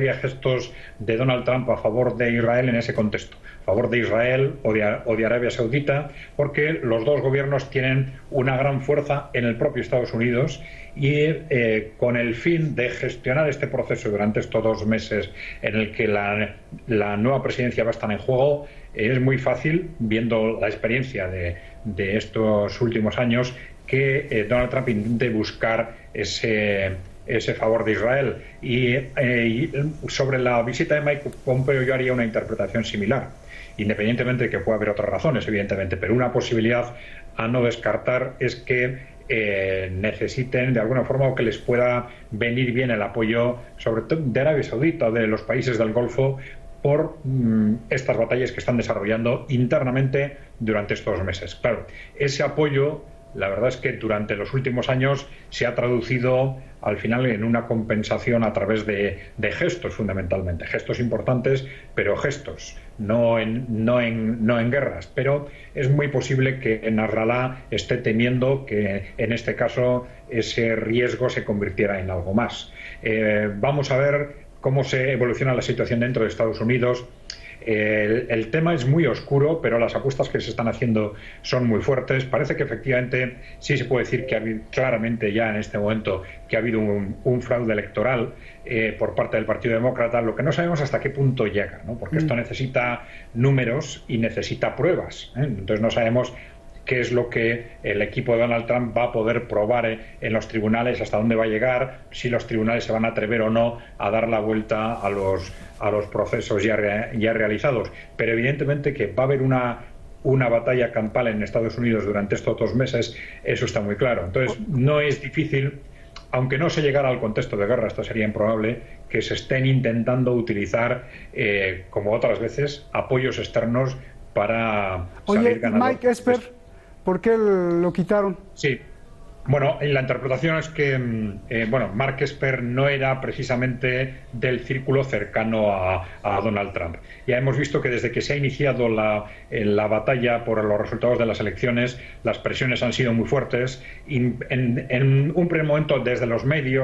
de Donald Trump a favor de Israel en ese contexto, a favor de Israel o de Arabia Saudita, porque los dos gobiernos tienen una gran fuerza en el propio Estados Unidos, y con el fin de gestionar este proceso durante estos 2 meses en el que la nueva presidencia va a estar en juego, es muy fácil, viendo la experiencia de estos últimos años, que Donald Trump intente buscar ese favor de Israel. Y sobre la visita de Mike Pompeo yo haría una interpretación similar, independientemente de que pueda haber otras razones, evidentemente, pero una posibilidad a no descartar es que necesiten de alguna forma, o que les pueda venir bien el apoyo, sobre todo de Arabia Saudita o de los países del Golfo, por estas batallas que están desarrollando internamente durante estos meses. Claro, ese apoyo, la verdad es que durante los últimos años se ha traducido al final en una compensación a través de gestos, fundamentalmente, gestos importantes, pero gestos, no en guerras. Pero es muy posible que Nasrallah esté temiendo que en este caso ese riesgo se convirtiera en algo más. Vamos a ver cómo se evoluciona la situación dentro de Estados Unidos. El tema es muy oscuro, pero las apuestas que se están haciendo son muy fuertes. Parece que efectivamente sí se puede decir que ha habido claramente ya en este momento que ha habido un fraude electoral por parte del Partido Demócrata. Lo que no sabemos hasta qué punto llega, ¿no? Porque esto necesita números y necesita pruebas, ¿eh? Entonces no sabemos qué es lo que el equipo de Donald Trump va a poder probar en los tribunales, hasta dónde va a llegar, si los tribunales se van a atrever o no a dar la vuelta a los procesos ya realizados. Pero evidentemente que va a haber una batalla campal en Estados Unidos durante estos 2 meses, eso está muy claro. Entonces no es difícil, aunque no se llegara al contexto de guerra, esto sería improbable, que se estén intentando utilizar, como otras veces, apoyos externos para salir ganador. Mike Esper, ¿por qué lo quitaron? Sí. Bueno, la interpretación es que Mark Esper no era precisamente del círculo cercano a Donald Trump. Ya hemos visto que desde que se ha iniciado la batalla por los resultados de las elecciones, las presiones han sido muy fuertes. En un primer momento, desde los medios,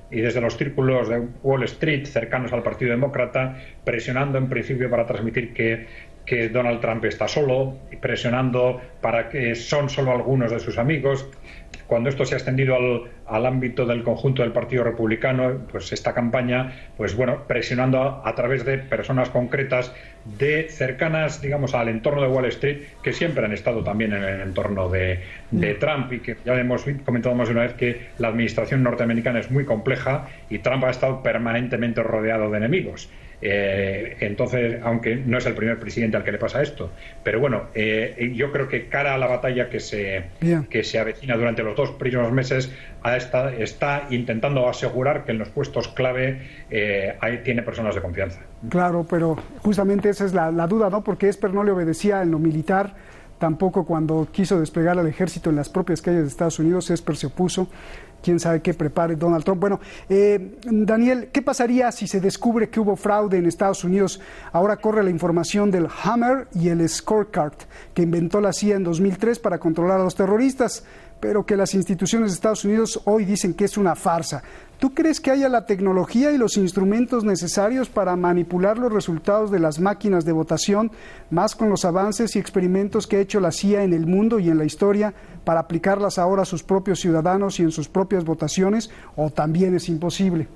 y desde los círculos de Wall Street cercanos al Partido Demócrata, presionando en principio para transmitir que Donald Trump está solo, y presionando para que son solo algunos de sus amigos. Cuando esto se ha extendido al ámbito del conjunto del Partido Republicano, pues esta campaña, pues bueno, presionando a través de personas concretas de cercanas, digamos, al entorno de Wall Street, que siempre han estado también en el entorno de Trump, y que ya hemos comentado más de una vez que la administración norteamericana es muy compleja y Trump ha estado permanentemente rodeado de enemigos. Entonces, aunque no es el primer presidente al que le pasa esto, pero bueno, yo creo que cara a la batalla que se avecina durante los 2 primeros meses, está intentando asegurar que en los puestos clave tiene personas de confianza. Claro, pero justamente esa es la duda, ¿no? Porque Esper no le obedecía en lo militar, tampoco cuando quiso desplegar al ejército en las propias calles de Estados Unidos. Esper se opuso. Quién sabe qué prepare Donald Trump. Bueno, Daniel, ¿qué pasaría si se descubre que hubo fraude en Estados Unidos? Ahora corre la información del Hammer y el Scorecard que inventó la CIA en 2003 para controlar a los terroristas, pero que las instituciones de Estados Unidos hoy dicen que es una farsa. ¿Tú crees que haya la tecnología y los instrumentos necesarios para manipular los resultados de las máquinas de votación, más con los avances y experimentos que ha hecho la CIA en el mundo y en la historia, para aplicarlas ahora a sus propios ciudadanos y en sus propias votaciones, o también es imposible?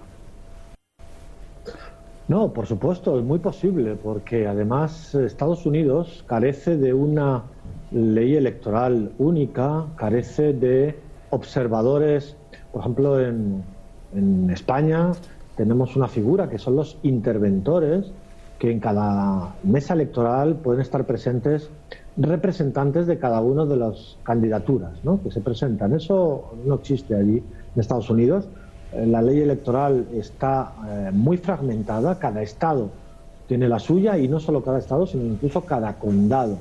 No, por supuesto, es muy posible, porque además Estados Unidos carece de una ley electoral única, carece de observadores. Por ejemplo, en España tenemos una figura que son los interventores, que en cada mesa electoral pueden estar presentes representantes de cada una de las candidaturas, ¿no?, que se presentan. Eso no existe allí en Estados Unidos. La ley electoral está muy fragmentada, cada estado tiene la suya, y no solo cada estado, sino incluso cada condado.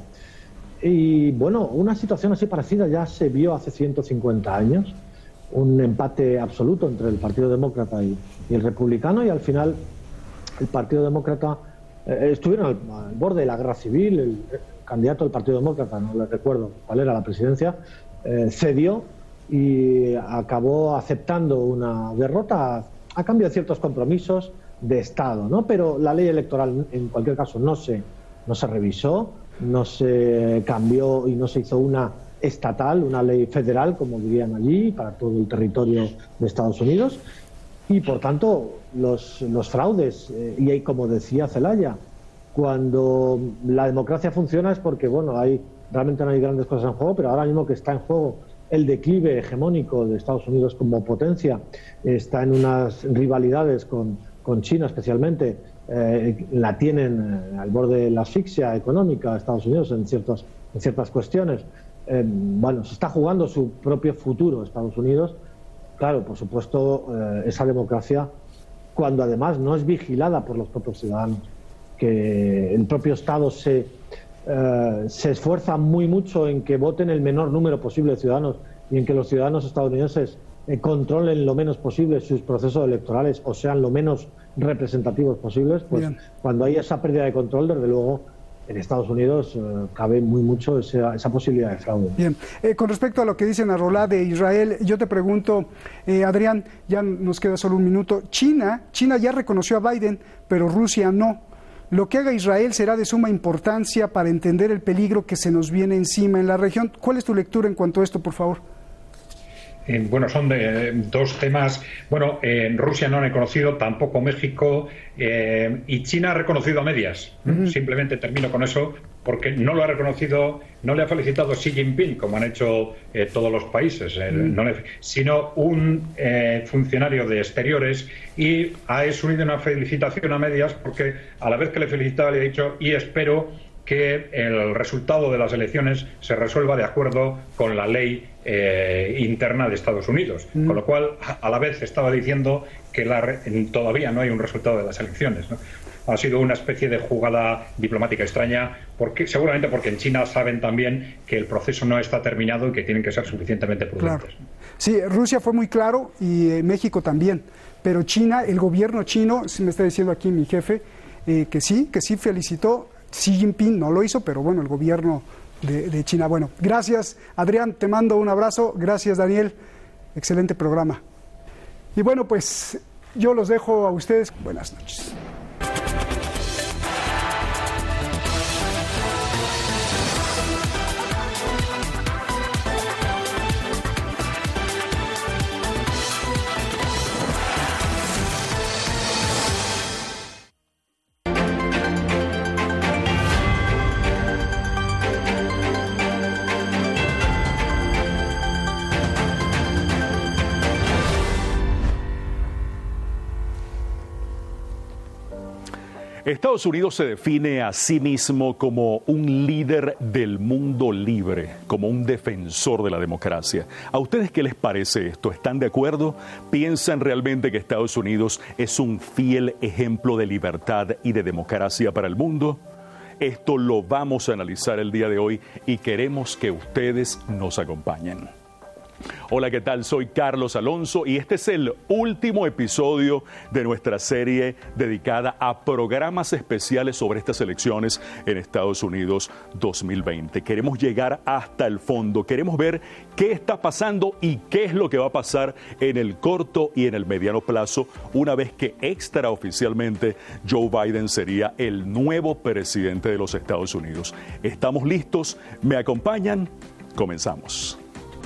Y bueno, una situación así parecida ya se vio hace 150 años, un empate absoluto entre el Partido Demócrata y el Republicano, y al final el Partido Demócrata estuvieron al borde de la guerra civil. El candidato del Partido Demócrata, no le recuerdo cuál era la presidencia, cedió y acabó aceptando una derrota a cambio de ciertos compromisos de Estado, ¿no? Pero la ley electoral, en cualquier caso, no se revisó, no se cambió y no se hizo una estatal, una ley federal, como dirían allí, para todo el territorio de Estados Unidos. Y por tanto, los fraudes, y hay, como decía Zelaya, cuando la democracia funciona es porque, bueno, realmente no hay grandes cosas en juego, pero ahora mismo que está en juego el declive hegemónico de Estados Unidos como potencia, está en unas rivalidades con China especialmente, la tienen al borde de la asfixia económica Estados Unidos en ciertas cuestiones. Bueno, se está jugando su propio futuro Estados Unidos. Claro, por supuesto, esa democracia, cuando además no es vigilada por los propios ciudadanos, que el propio Estado se esfuerza muy mucho en que voten el menor número posible de ciudadanos y en que los ciudadanos estadounidenses controlen lo menos posible sus procesos electorales o sean lo menos representativos posibles, pues bien, cuando hay esa pérdida de control, desde luego, en Estados Unidos cabe muy mucho esa posibilidad de fraude. Bien, con respecto a lo que dice Nasrallah de Israel, yo te pregunto, Adrián, ya nos queda solo un minuto. China ya reconoció a Biden, pero Rusia no. Lo que haga Israel será de suma importancia para entender el peligro que se nos viene encima en la región. ¿Cuál es tu lectura en cuanto a esto, por favor? Bueno, son dos temas. Bueno, Rusia no ha reconocido, tampoco México, y China ha reconocido a medias. Simplemente termino con eso, porque no lo ha reconocido, no le ha felicitado Xi Jinping, como han hecho todos los países, sino un funcionario de exteriores, y ha unido una felicitación a medias, porque a la vez que le felicitaba le ha dicho, y espero que el resultado de las elecciones se resuelva de acuerdo con la ley interna de Estados Unidos. Con lo cual, a la vez estaba diciendo que todavía no hay un resultado de las elecciones, ¿no? Ha sido una especie de jugada diplomática extraña, seguramente porque en China saben también que el proceso no está terminado y que tienen que ser suficientemente prudentes. Claro. Sí, Rusia fue muy claro y México también, pero China, el gobierno chino, me está diciendo aquí mi jefe, que sí felicitó. Xi Jinping no lo hizo, pero bueno, el gobierno de China. Bueno, gracias, Adrián, te mando un abrazo. Gracias, Daniel. Excelente programa. Y bueno, pues yo los dejo a ustedes. Buenas noches. Estados Unidos se define a sí mismo como un líder del mundo libre, como un defensor de la democracia. ¿A ustedes qué les parece esto? ¿Están de acuerdo? ¿Piensan realmente que Estados Unidos es un fiel ejemplo de libertad y de democracia para el mundo? Esto lo vamos a analizar el día de hoy y queremos que ustedes nos acompañen. Hola, ¿qué tal? Soy Carlos Alonso y este es el último episodio de nuestra serie dedicada a programas especiales sobre estas elecciones en Estados Unidos 2020. Queremos llegar hasta el fondo, queremos ver qué está pasando y qué es lo que va a pasar en el corto y en el mediano plazo una vez que extraoficialmente Joe Biden sería el nuevo presidente de los Estados Unidos. ¿Estamos listos? ¿Me acompañan? Comenzamos.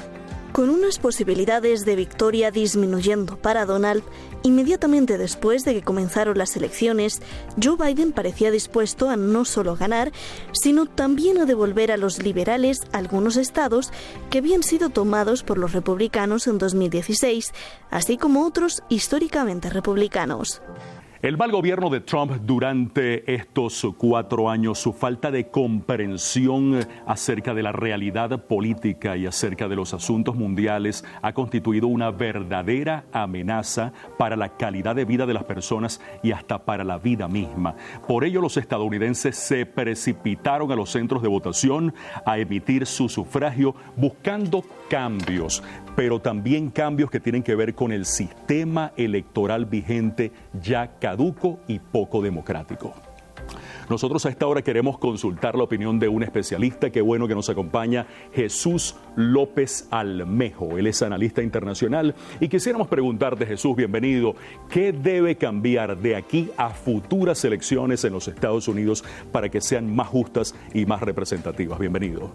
Con unas posibilidades de victoria disminuyendo para Donald, inmediatamente después de que comenzaron las elecciones, Joe Biden parecía dispuesto a no solo ganar, sino también a devolver a los liberales algunos estados que habían sido tomados por los republicanos en 2016, así como otros históricamente republicanos. El mal gobierno de Trump durante estos 4 años, su falta de comprensión acerca de la realidad política y acerca de los asuntos mundiales ha constituido una verdadera amenaza para la calidad de vida de las personas y hasta para la vida misma. Por ello, los estadounidenses se precipitaron a los centros de votación a emitir su sufragio buscando cambios, pero también cambios que tienen que ver con el sistema electoral vigente ya caduco y poco democrático. Nosotros a esta hora queremos consultar la opinión de un especialista. Qué bueno que nos acompaña Jesús López Almejo. Él es analista internacional y quisiéramos preguntarte, Jesús, bienvenido, ¿qué debe cambiar de aquí a futuras elecciones en los Estados Unidos para que sean más justas y más representativas? Bienvenido.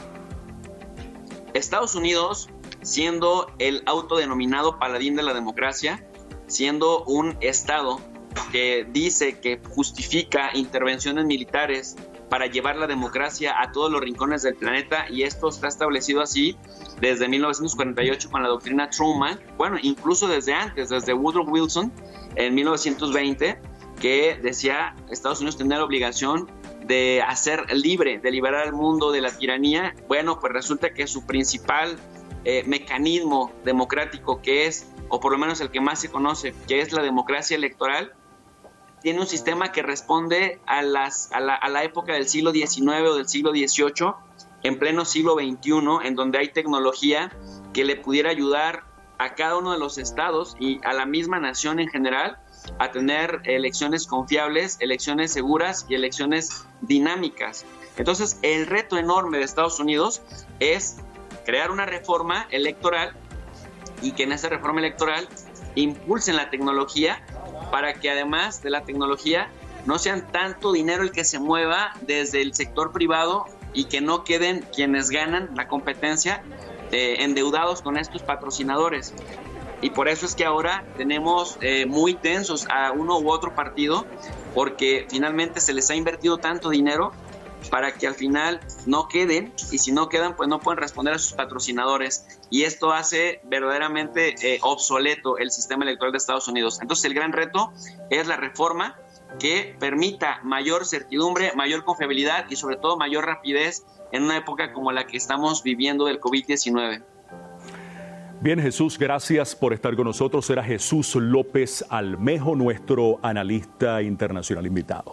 Estados Unidos, siendo el autodenominado paladín de la democracia, siendo un estado que dice que justifica intervenciones militares para llevar la democracia a todos los rincones del planeta, y esto está establecido así desde 1948 con la doctrina Truman, bueno, incluso desde antes, desde Woodrow Wilson en 1920, que decía Estados Unidos tenía la obligación de hacer libre, de liberar al mundo de la tiranía. Bueno, pues resulta que su principal mecanismo democrático, que es, o por lo menos el que más se conoce, que es la democracia electoral, tiene un sistema que responde a la época del siglo XIX o del siglo XVIII, en pleno siglo XXI, en donde hay tecnología que le pudiera ayudar a cada uno de los estados y a la misma nación en general a tener elecciones confiables, elecciones seguras y elecciones dinámicas. Entonces, el reto enorme de Estados Unidos es crear una reforma electoral y que en esa reforma electoral impulsen la tecnología para que además de la tecnología no sean tanto dinero el que se mueva desde el sector privado y que no queden quienes ganan la competencia endeudados con estos patrocinadores. Y por eso es que ahora tenemos muy tensos a uno u otro partido, porque finalmente se les ha invertido tanto dinero para que al final no queden, y si no quedan pues no pueden responder a sus patrocinadores, y esto hace verdaderamente obsoleto el sistema electoral de Estados Unidos. Entonces el gran reto es la reforma que permita mayor certidumbre, mayor confiabilidad y sobre todo mayor rapidez en una época como la que estamos viviendo del COVID-19. Bien, Jesús, gracias por estar con nosotros. Era Jesús López Almejo, nuestro analista internacional invitado.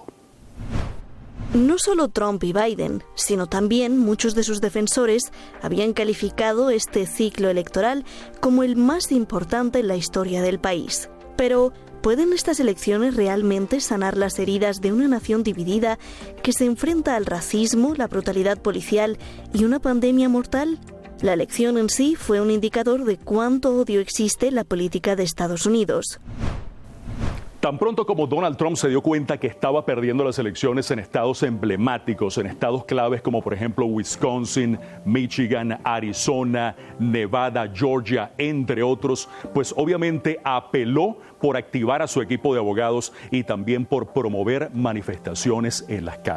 No solo Trump y Biden, sino también muchos de sus defensores habían calificado este ciclo electoral como el más importante en la historia del país. Pero, ¿pueden estas elecciones realmente sanar las heridas de una nación dividida que se enfrenta al racismo, la brutalidad policial y una pandemia mortal? La elección en sí fue un indicador de cuánto odio existe en la política de Estados Unidos. Tan pronto como Donald Trump se dio cuenta que estaba perdiendo las elecciones en estados emblemáticos, en estados claves como por ejemplo Wisconsin, Michigan, Arizona, Nevada, Georgia, entre otros, pues obviamente apeló por activar a su equipo de abogados y también por promover manifestaciones en las calles.